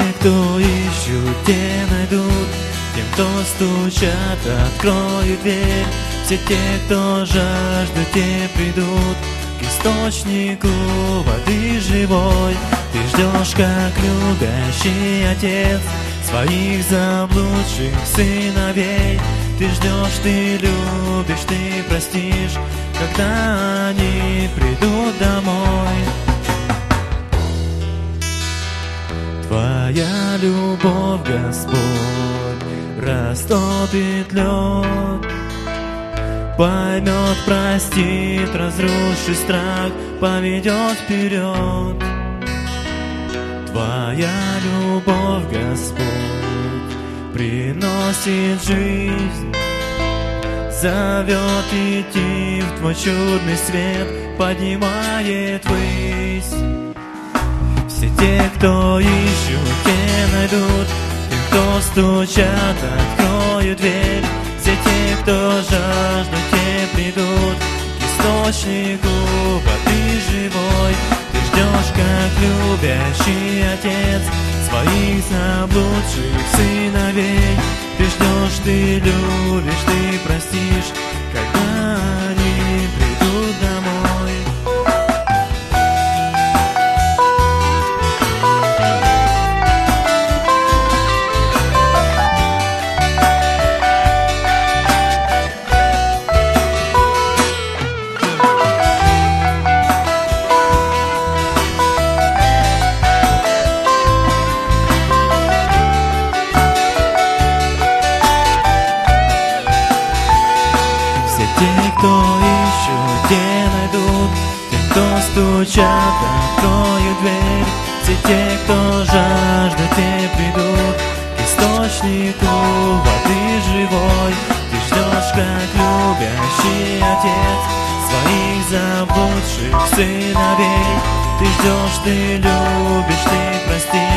кто ищут, те найдут, тем, кто стучат, откроют дверь. Все те, кто жаждут, те придут к источнику воды живой. Ты ждешь, как любящий отец, своих заблудших сыновей. Ты ждешь, ты любишь, ты простишь, когда они придут домой. Твоя любовь, Господь, растопит лед, поймет, простит, разрушит страх, поведет вперед. Твоя любовь, Господь, приносит жизнь, зовет идти в Твой чудный свет, поднимает ввысь. Все те, кто ищут, те найдут, тем, кто стучат, откроют дверь. Все те, кто жаждут, те придут к источнику воды живой. Ты ждешь, как любящий отец, своих заблудших сыновей. Ты ждешь, ты любишь, ты простишь, когда они придут домой. Кто ищут, те найдут, те, кто стучат, откроют дверь. Все те, кто жаждут, те придут к источнику воды живой. Ты ждешь, как любящий отец, своих заблудших сыновей. Ты ждешь, ты любишь, ты простишь,